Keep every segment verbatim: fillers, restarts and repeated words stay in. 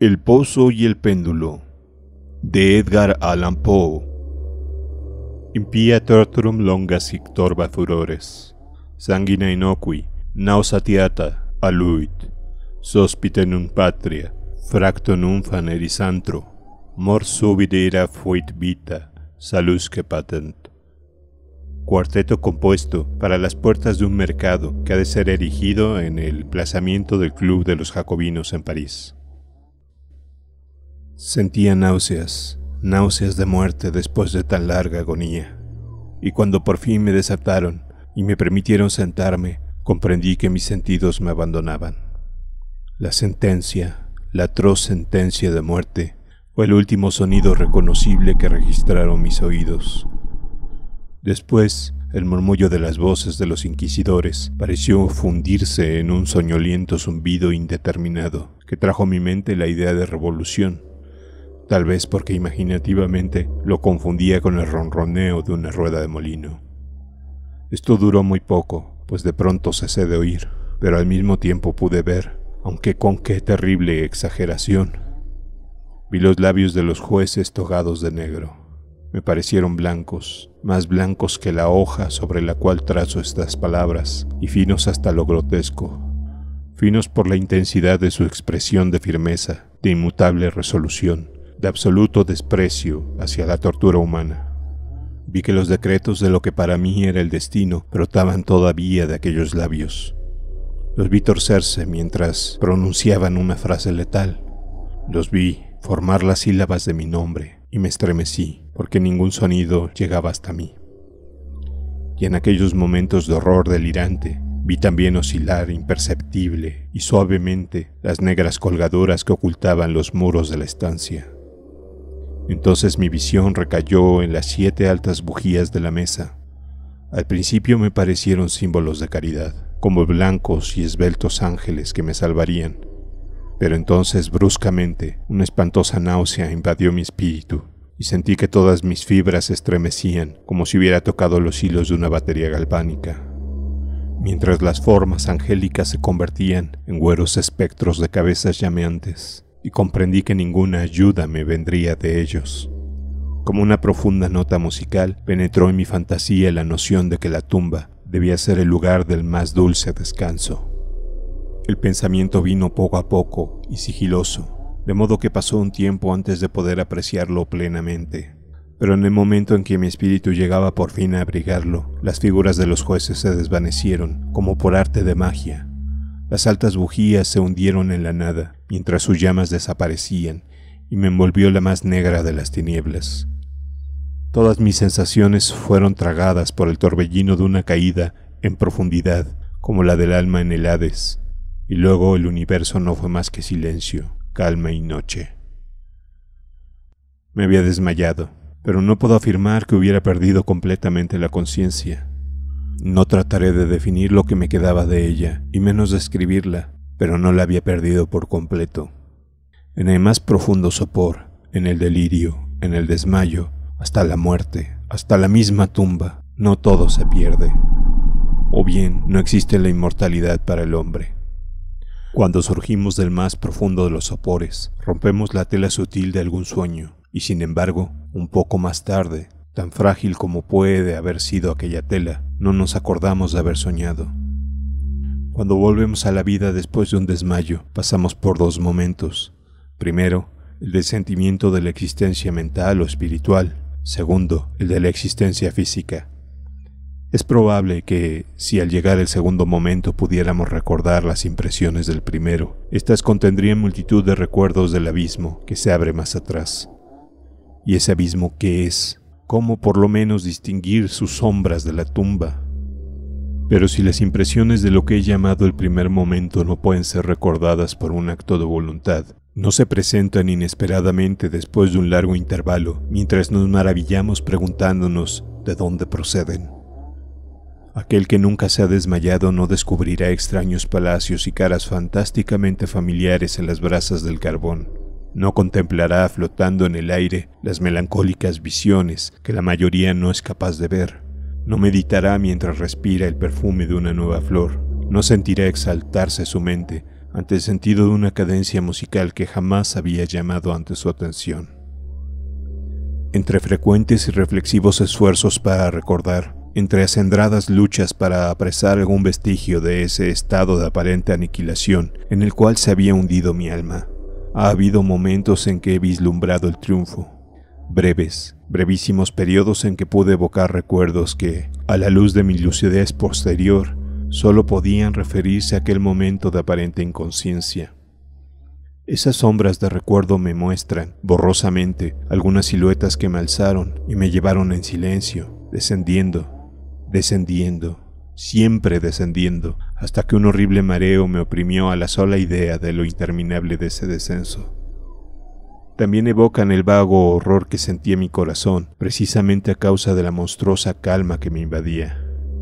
El pozo y el péndulo, de Edgar Allan Poe. Impia tortorum longa sic torva furores, sanguina innocui, nausatiata, aluit, sospite nun patria, fracto nun fanerisantro, mor subidera fuit vita, salusque patent. Cuarteto compuesto para las puertas de un mercado que ha de ser erigido en el emplazamiento del Club de los Jacobinos en París. Sentía náuseas, náuseas de muerte después de tan larga agonía, y cuando por fin me desataron y me permitieron sentarme, comprendí que mis sentidos me abandonaban. La sentencia, la atroz sentencia de muerte, fue el último sonido reconocible que registraron mis oídos. Después, el murmullo de las voces de los inquisidores pareció fundirse en un soñoliento zumbido indeterminado que trajo a mi mente la idea de revolución, tal vez porque imaginativamente lo confundía con el ronroneo de una rueda de molino. Esto duró muy poco, pues de pronto cesé de oír, pero al mismo tiempo pude ver, aunque con qué terrible exageración. Vi los labios de los jueces togados de negro. Me parecieron blancos, más blancos que la hoja sobre la cual trazo estas palabras, y finos hasta lo grotesco, finos por la intensidad de su expresión de firmeza, de inmutable resolución, de absoluto desprecio hacia la tortura humana. Vi que los decretos de lo que para mí era el destino brotaban todavía de aquellos labios. Los vi torcerse mientras pronunciaban una frase letal. Los vi formar las sílabas de mi nombre y me estremecí porque ningún sonido llegaba hasta mí. Y en aquellos momentos de horror delirante vi también oscilar imperceptible y suavemente las negras colgaduras que ocultaban los muros de la estancia. Entonces mi visión recayó en las siete altas bujías de la mesa. Al principio me parecieron símbolos de caridad, como blancos y esbeltos ángeles que me salvarían. Pero entonces bruscamente una espantosa náusea invadió mi espíritu y sentí que todas mis fibras se estremecían como si hubiera tocado los hilos de una batería galvánica, mientras las formas angélicas se convertían en güeros espectros de cabezas llameantes. Y comprendí que ninguna ayuda me vendría de ellos. Como una profunda nota musical, penetró en mi fantasía la noción de que la tumba debía ser el lugar del más dulce descanso. El pensamiento vino poco a poco y sigiloso, de modo que pasó un tiempo antes de poder apreciarlo plenamente. Pero en el momento en que mi espíritu llegaba por fin a abrigarlo, las figuras de los jueces se desvanecieron, como por arte de magia. Las altas bujías se hundieron en la nada, mientras sus llamas desaparecían, y me envolvió la más negra de las tinieblas. Todas mis sensaciones fueron tragadas por el torbellino de una caída en profundidad, como la del alma en el Hades, y luego el universo no fue más que silencio, calma y noche. Me había desmayado, pero no puedo afirmar que hubiera perdido completamente la conciencia. No trataré de definir lo que me quedaba de ella, y menos describirla, pero no la había perdido por completo. En el más profundo sopor, en el delirio, en el desmayo, hasta la muerte, hasta la misma tumba, no todo se pierde. O bien, no existe la inmortalidad para el hombre. Cuando surgimos del más profundo de los sopores, rompemos la tela sutil de algún sueño, y sin embargo, un poco más tarde, tan frágil como puede haber sido aquella tela, no nos acordamos de haber soñado. Cuando volvemos a la vida después de un desmayo, pasamos por dos momentos. Primero, el del sentimiento de la existencia mental o espiritual. Segundo, el de la existencia física. Es probable que, si al llegar el segundo momento pudiéramos recordar las impresiones del primero, éstas contendrían multitud de recuerdos del abismo que se abre más atrás. ¿Y ese abismo qué es? ¿Cómo por lo menos distinguir sus sombras de la tumba? Pero si las impresiones de lo que he llamado el primer momento no pueden ser recordadas por un acto de voluntad, no se presentan inesperadamente después de un largo intervalo, mientras nos maravillamos preguntándonos de dónde proceden. Aquel que nunca se ha desmayado no descubrirá extraños palacios y caras fantásticamente familiares en las brasas del carbón. No contemplará flotando en el aire las melancólicas visiones que la mayoría no es capaz de ver. No meditará mientras respira el perfume de una nueva flor. No sentirá exaltarse su mente ante el sentido de una cadencia musical que jamás había llamado antes su atención. Entre frecuentes y reflexivos esfuerzos para recordar, entre acendradas luchas para apresar algún vestigio de ese estado de aparente aniquilación en el cual se había hundido mi alma, ha habido momentos en que he vislumbrado el triunfo. Breves, brevísimos periodos en que pude evocar recuerdos que, a la luz de mi lucidez posterior, solo podían referirse a aquel momento de aparente inconsciencia. Esas sombras de recuerdo me muestran, borrosamente, algunas siluetas que me alzaron y me llevaron en silencio, descendiendo, descendiendo, siempre descendiendo, hasta que un horrible mareo me oprimió a la sola idea de lo interminable de ese descenso. También evocan el vago horror que sentí en mi corazón, precisamente a causa de la monstruosa calma que me invadía.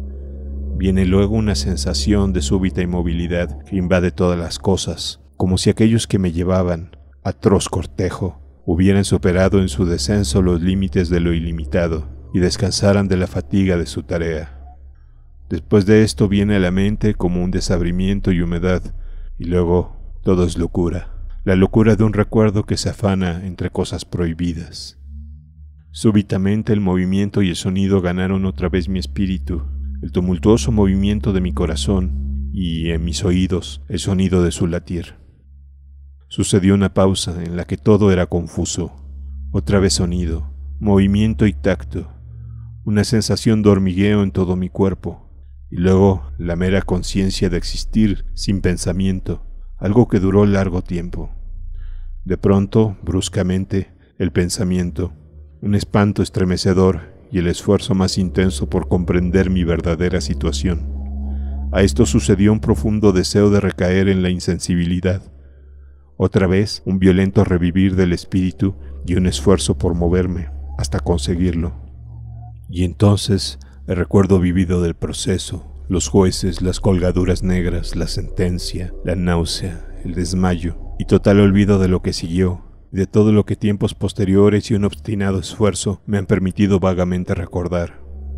Viene luego una sensación de súbita inmovilidad que invade todas las cosas, como si aquellos que me llevaban, atroz cortejo, hubieran superado en su descenso los límites de lo ilimitado y descansaran de la fatiga de su tarea. Después de esto viene a la mente como un desabrimiento y humedad, y luego todo es locura. La locura de un recuerdo que se afana entre cosas prohibidas. Súbitamente el movimiento y el sonido ganaron otra vez mi espíritu, el tumultuoso movimiento de mi corazón y, en mis oídos, el sonido de su latir. Sucedió una pausa en la que todo era confuso, otra vez sonido, movimiento y tacto, una sensación de hormigueo en todo mi cuerpo, y luego la mera conciencia de existir sin pensamiento, algo que duró largo tiempo. De pronto, bruscamente, el pensamiento, un espanto estremecedor y el esfuerzo más intenso por comprender mi verdadera situación. A esto sucedió un profundo deseo de recaer en la insensibilidad. Otra vez, un violento revivir del espíritu y un esfuerzo por moverme, hasta conseguirlo. Y entonces, el recuerdo vivido del proceso, los jueces, las colgaduras negras, la sentencia, la náusea, el desmayo y total olvido de lo que siguió, de todo lo que tiempos posteriores y un obstinado esfuerzo me han permitido vagamente recordar.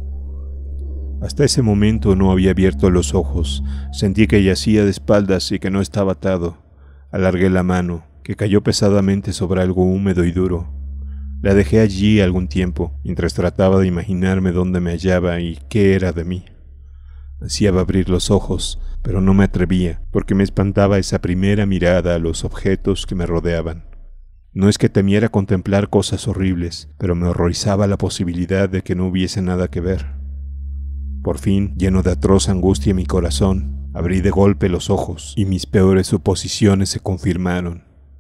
Hasta ese momento no había abierto los ojos, sentí que yacía de espaldas y que no estaba atado. Alargué la mano, que cayó pesadamente sobre algo húmedo y duro. La dejé allí algún tiempo, mientras trataba de imaginarme dónde me hallaba y qué era de mí. Ansiaba abrir los ojos, pero no me atrevía, porque me espantaba esa primera mirada a los objetos que me rodeaban. No es que temiera contemplar cosas horribles, pero me horrorizaba la posibilidad de que no hubiese nada que ver. Por fin, lleno de atroz angustia en mi corazón, abrí de golpe los ojos y mis peores suposiciones se confirmaron.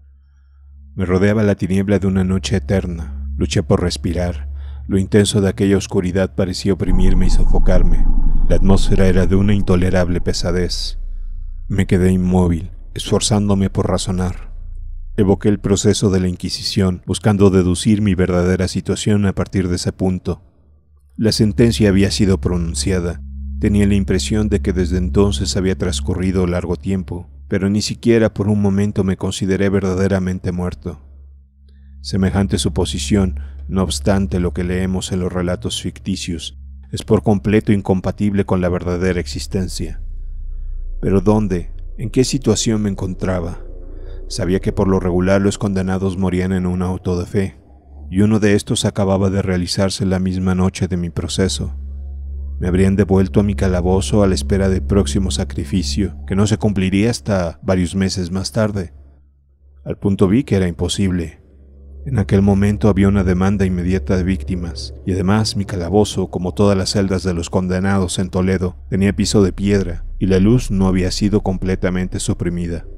Me rodeaba la tiniebla de una noche eterna. Luché por respirar. Lo intenso de aquella oscuridad parecía oprimirme y sofocarme. La atmósfera era de una intolerable pesadez. Me quedé inmóvil, esforzándome por razonar. Evoqué el proceso de la Inquisición, buscando deducir mi verdadera situación a partir de ese punto. La sentencia había sido pronunciada. Tenía la impresión de que desde entonces había transcurrido largo tiempo, pero ni siquiera por un momento me consideré verdaderamente muerto. Semejante suposición, no obstante lo que leemos en los relatos ficticios, es por completo incompatible con la verdadera existencia. Pero ¿dónde? ¿En qué situación me encontraba? Sabía que por lo regular los condenados morían en un auto de fe, y uno de estos acababa de realizarse la misma noche de mi proceso. Me habrían devuelto a mi calabozo a la espera del próximo sacrificio, que no se cumpliría hasta varios meses más tarde. Al punto vi que era imposible. En aquel momento había una demanda inmediata de víctimas, y además mi calabozo, como todas las celdas de los condenados en Toledo, tenía piso de piedra, y la luz no había sido completamente suprimida.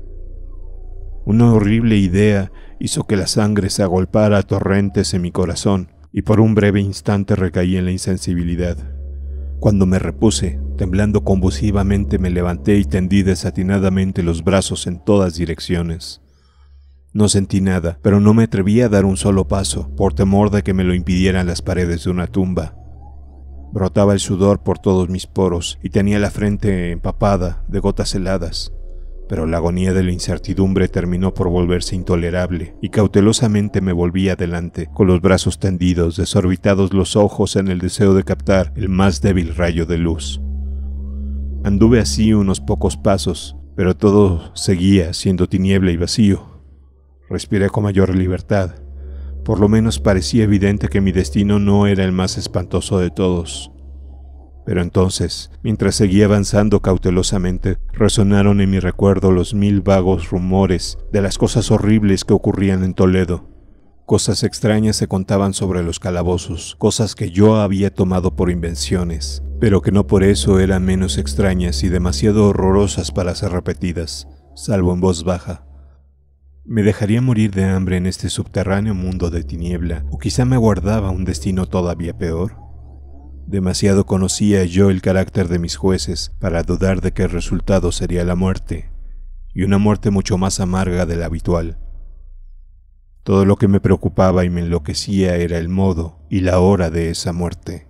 Una horrible idea hizo que la sangre se agolpara a torrentes en mi corazón, y por un breve instante recaí en la insensibilidad. Cuando me repuse, temblando convulsivamente me levanté y tendí desatinadamente los brazos en todas direcciones. No sentí nada, pero no me atreví a dar un solo paso, por temor de que me lo impidieran las paredes de una tumba. Brotaba el sudor por todos mis poros y tenía la frente empapada de gotas heladas, pero la agonía de la incertidumbre terminó por volverse intolerable y cautelosamente me volví adelante, con los brazos tendidos, desorbitados los ojos en el deseo de captar el más débil rayo de luz. Anduve así unos pocos pasos, pero todo seguía siendo tiniebla y vacío. Respiré con mayor libertad. Por lo menos parecía evidente que mi destino no era el más espantoso de todos. Pero entonces, mientras seguía avanzando cautelosamente, resonaron en mi recuerdo los mil vagos rumores de las cosas horribles que ocurrían en Toledo. Cosas extrañas se contaban sobre los calabozos, cosas que yo había tomado por invenciones, pero que no por eso eran menos extrañas y demasiado horrorosas para ser repetidas, salvo en voz baja. ¿Me dejaría morir de hambre en este subterráneo mundo de tiniebla, o quizá me aguardaba un destino todavía peor? Demasiado conocía yo el carácter de mis jueces para dudar de que el resultado sería la muerte, y una muerte mucho más amarga de la habitual. Todo lo que me preocupaba y me enloquecía era el modo y la hora de esa muerte.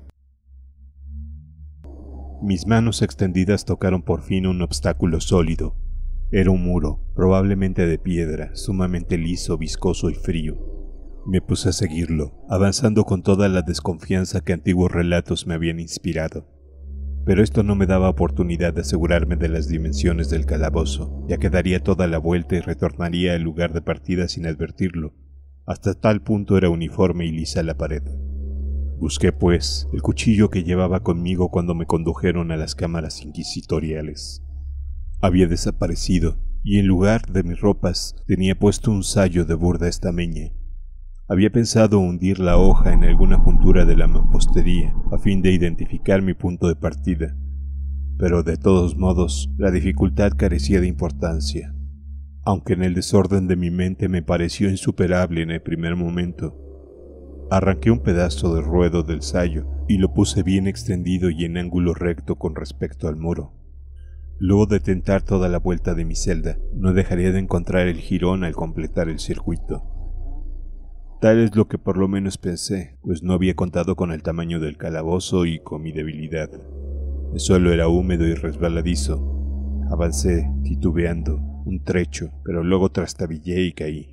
Mis manos extendidas tocaron por fin un obstáculo sólido. Era un muro, probablemente de piedra, sumamente liso, viscoso y frío. Me puse a seguirlo, avanzando con toda la desconfianza que antiguos relatos me habían inspirado. Pero esto no me daba oportunidad de asegurarme de las dimensiones del calabozo, ya que daría toda la vuelta y retornaría al lugar de partida sin advertirlo. Hasta tal punto era uniforme y lisa la pared. Busqué, pues, el cuchillo que llevaba conmigo cuando me condujeron a las cámaras inquisitoriales. Había desaparecido, y en lugar de mis ropas tenía puesto un sayo de burda estameña. Había pensado hundir la hoja en alguna juntura de la mampostería, a fin de identificar mi punto de partida. Pero de todos modos, la dificultad carecía de importancia. Aunque en el desorden de mi mente me pareció insuperable en el primer momento. Arranqué un pedazo de ruedo del sayo y lo puse bien extendido y en ángulo recto con respecto al muro. Luego de tentar toda la vuelta de mi celda, no dejaría de encontrar el jirón al completar el circuito. Tal es lo que por lo menos pensé, pues no había contado con el tamaño del calabozo y con mi debilidad. El suelo era húmedo y resbaladizo. Avancé, titubeando, un trecho, pero luego trastabillé y caí.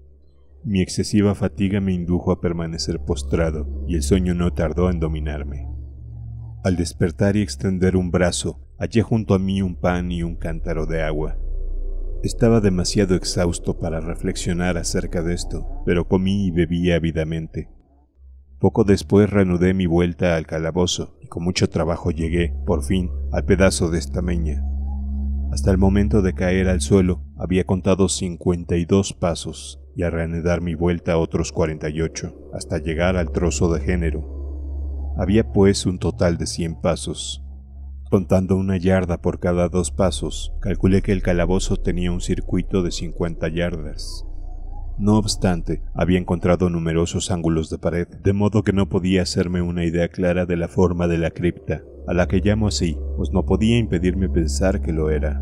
Mi excesiva fatiga me indujo a permanecer postrado, y el sueño no tardó en dominarme. Al despertar y extender un brazo, hallé junto a mí un pan y un cántaro de agua. Estaba demasiado exhausto para reflexionar acerca de esto, pero comí y bebí ávidamente. Poco después reanudé mi vuelta al calabozo, y con mucho trabajo llegué, por fin, al pedazo de estameña. Hasta el momento de caer al suelo, había contado cincuenta y dos pasos, y al reanudar mi vuelta otros cuarenta y ocho, hasta llegar al trozo de género. Había pues un total de cien pasos. Contando una yarda por cada dos pasos, calculé que el calabozo tenía un circuito de cincuenta yardas. No obstante, había encontrado numerosos ángulos de pared, de modo que no podía hacerme una idea clara de la forma de la cripta, a la que llamo así, pues no podía impedirme pensar que lo era.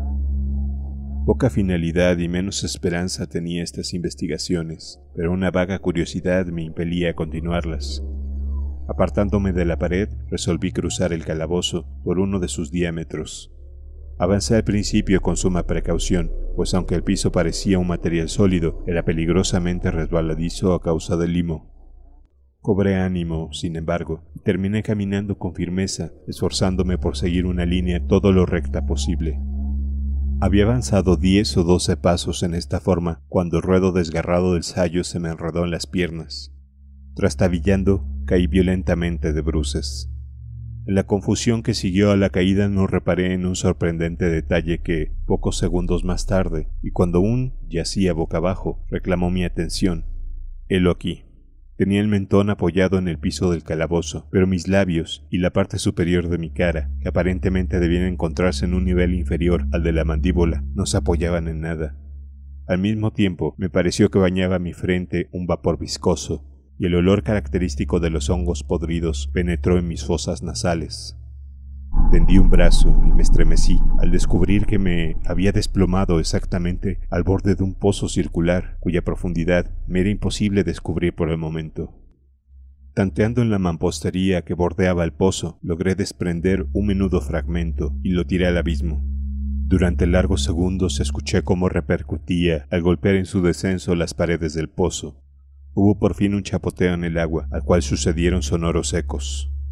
Poca finalidad y menos esperanza tenía estas investigaciones, pero una vaga curiosidad me impelía a continuarlas. Apartándome de la pared, resolví cruzar el calabozo por uno de sus diámetros. Avancé al principio con suma precaución, pues aunque el piso parecía un material sólido, era peligrosamente resbaladizo a causa del limo. Cobré ánimo, sin embargo, y terminé caminando con firmeza, esforzándome por seguir una línea todo lo recta posible. Había avanzado diez o doce pasos en esta forma, cuando el ruedo desgarrado del sayo se me enredó en las piernas. Trastabillando, caí violentamente de bruces. En la confusión que siguió a la caída no reparé en un sorprendente detalle que, pocos segundos más tarde, y cuando aún yacía boca abajo, reclamó mi atención. Helo aquí. Tenía el mentón apoyado en el piso del calabozo, pero mis labios y la parte superior de mi cara, que aparentemente debían encontrarse en un nivel inferior al de la mandíbula, no se apoyaban en nada. Al mismo tiempo, me pareció que bañaba mi frente un vapor viscoso, y el olor característico de los hongos podridos penetró en mis fosas nasales. Tendí un brazo y me estremecí al descubrir que me había desplomado exactamente al borde de un pozo circular, cuya profundidad me era imposible descubrir por el momento. Tanteando en la mampostería que bordeaba el pozo, logré desprender un menudo fragmento y lo tiré al abismo. Durante largos segundos escuché cómo repercutía al golpear en su descenso las paredes del pozo. Hubo por fin un chapoteo en el agua, al cual sucedieron sonoros ecos.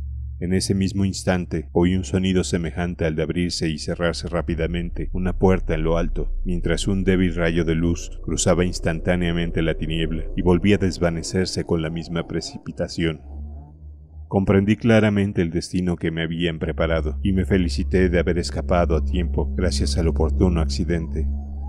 En ese mismo instante oí un sonido semejante al de abrirse y cerrarse rápidamente una puerta en lo alto, mientras un débil rayo de luz cruzaba instantáneamente la tiniebla y volvía a desvanecerse con la misma precipitación. Comprendí claramente el destino que me habían preparado y me felicité de haber escapado a tiempo gracias al oportuno accidente.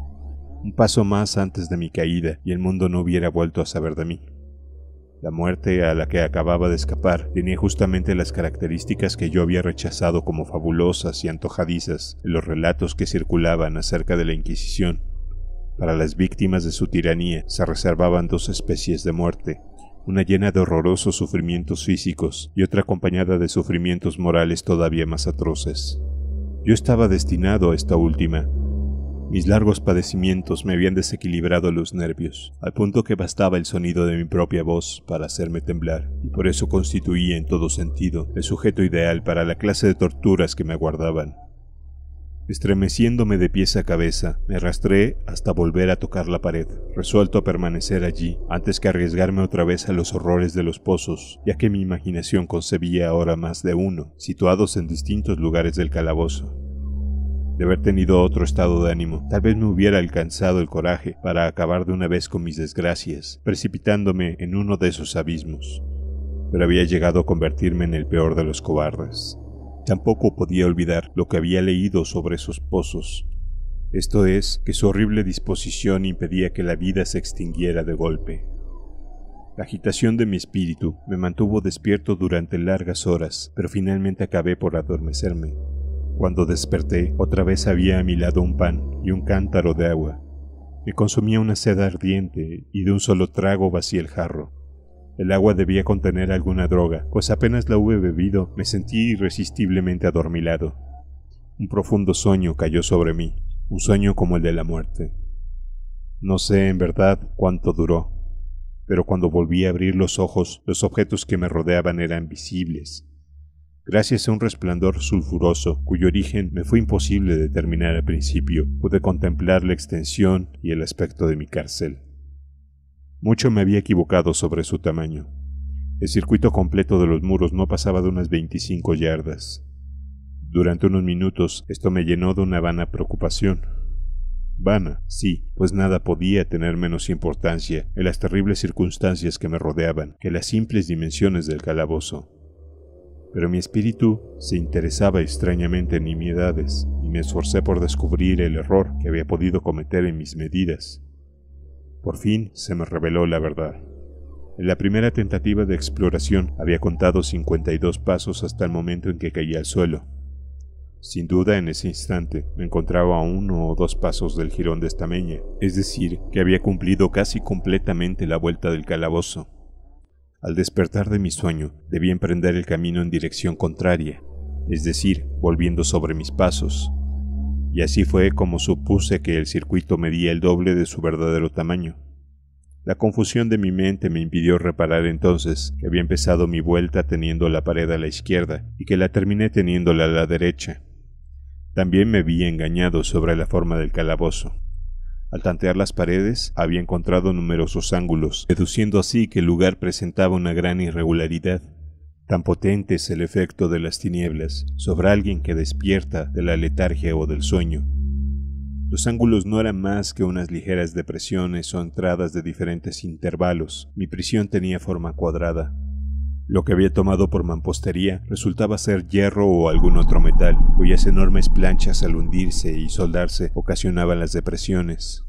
Un paso más antes de mi caída y el mundo no hubiera vuelto a saber de mí. La muerte a la que acababa de escapar tenía justamente las características que yo había rechazado como fabulosas y antojadizas en los relatos que circulaban acerca de la Inquisición. Para las víctimas de su tiranía se reservaban dos especies de muerte, una llena de horrorosos sufrimientos físicos y otra acompañada de sufrimientos morales todavía más atroces. Yo estaba destinado a esta última. Mis largos padecimientos me habían desequilibrado los nervios, al punto que bastaba el sonido de mi propia voz para hacerme temblar, y por eso constituía en todo sentido el sujeto ideal para la clase de torturas que me aguardaban. Estremeciéndome de pies a cabeza, me arrastré hasta volver a tocar la pared, resuelto a permanecer allí antes que arriesgarme otra vez a los horrores de los pozos, ya que mi imaginación concebía ahora más de uno, situados en distintos lugares del calabozo. De haber tenido otro estado de ánimo, tal vez me hubiera alcanzado el coraje para acabar de una vez con mis desgracias, precipitándome en uno de esos abismos. Pero había llegado a convertirme en el peor de los cobardes. Tampoco podía olvidar lo que había leído sobre esos pozos. Esto es, que su horrible disposición impedía que la vida se extinguiera de golpe. La agitación de mi espíritu me mantuvo despierto durante largas horas, pero finalmente acabé por adormecerme. Cuando desperté, otra vez había a mi lado un pan y un cántaro de agua. Me consumía una sed ardiente y de un solo trago vacié el jarro. El agua debía contener alguna droga, pues apenas la hube bebido me sentí irresistiblemente adormilado. Un profundo sueño cayó sobre mí, un sueño como el de la muerte. No sé en verdad cuánto duró, pero cuando volví a abrir los ojos, los objetos que me rodeaban eran visibles. Gracias a un resplandor sulfuroso, cuyo origen me fue imposible determinar al principio, pude contemplar la extensión y el aspecto de mi cárcel. Mucho me había equivocado sobre su tamaño. El circuito completo de los muros no pasaba de unas veinticinco yardas. Durante unos minutos esto me llenó de una vana preocupación. Vana, sí, pues nada podía tener menos importancia en las terribles circunstancias que me rodeaban que las simples dimensiones del calabozo. Pero mi espíritu se interesaba extrañamente en nimiedades y me esforcé por descubrir el error que había podido cometer en mis medidas. Por fin se me reveló la verdad. En la primera tentativa de exploración había contado cincuenta y dos pasos hasta el momento en que caí al suelo. Sin duda, en ese instante me encontraba a uno o dos pasos del jirón de estameña, es decir, que había cumplido casi completamente la vuelta del calabozo. Al despertar de mi sueño, debí emprender el camino en dirección contraria, es decir, volviendo sobre mis pasos. Y así fue como supuse que el circuito medía el doble de su verdadero tamaño. La confusión de mi mente me impidió reparar entonces que había empezado mi vuelta teniendo la pared a la izquierda y que la terminé teniéndola a la derecha. También me vi engañado sobre la forma del calabozo. Al tantear las paredes, había encontrado numerosos ángulos, deduciendo así que el lugar presentaba una gran irregularidad. Tan potente es el efecto de las tinieblas sobre alguien que despierta de la letargia o del sueño. Los ángulos no eran más que unas ligeras depresiones o entradas de diferentes intervalos. Mi prisión tenía forma cuadrada. Lo que había tomado por mampostería resultaba ser hierro o algún otro metal, cuyas enormes planchas al hundirse y soldarse ocasionaban las depresiones.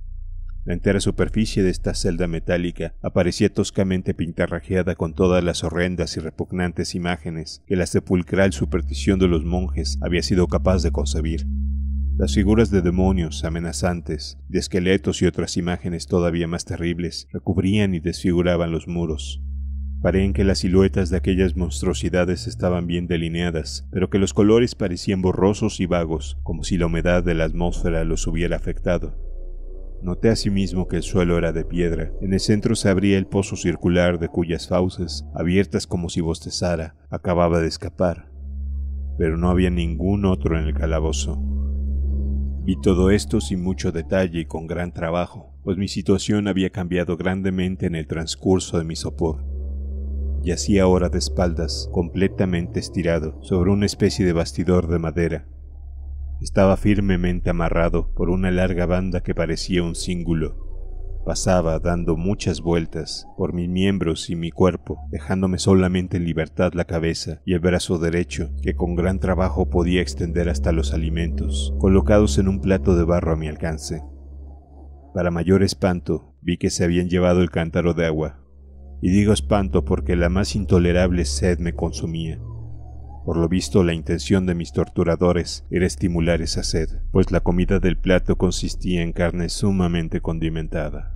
La entera superficie de esta celda metálica aparecía toscamente pintarrajeada con todas las horrendas y repugnantes imágenes que la sepulcral superstición de los monjes había sido capaz de concebir. Las figuras de demonios amenazantes, de esqueletos y otras imágenes todavía más terribles recubrían y desfiguraban los muros. Paré en que las siluetas de aquellas monstruosidades estaban bien delineadas, pero que los colores parecían borrosos y vagos, como si la humedad de la atmósfera los hubiera afectado. Noté asimismo que el suelo era de piedra. En el centro se abría el pozo circular de cuyas fauces, abiertas como si bostezara, acababa de escapar. Pero no había ningún otro en el calabozo. Vi todo esto sin mucho detalle y con gran trabajo, pues mi situación había cambiado grandemente en el transcurso de mi sopor. Yacía ahora de espaldas, completamente estirado, sobre una especie de bastidor de madera. Estaba firmemente amarrado por una larga banda que parecía un cíngulo. Pasaba dando muchas vueltas por mis miembros y mi cuerpo, dejándome solamente en libertad la cabeza y el brazo derecho, que con gran trabajo podía extender hasta los alimentos, colocados en un plato de barro a mi alcance. Para mayor espanto, vi que se habían llevado el cántaro de agua. Y digo espanto porque la más intolerable sed me consumía. Por lo visto, la intención de mis torturadores era estimular esa sed, pues la comida del plato consistía en carne sumamente condimentada.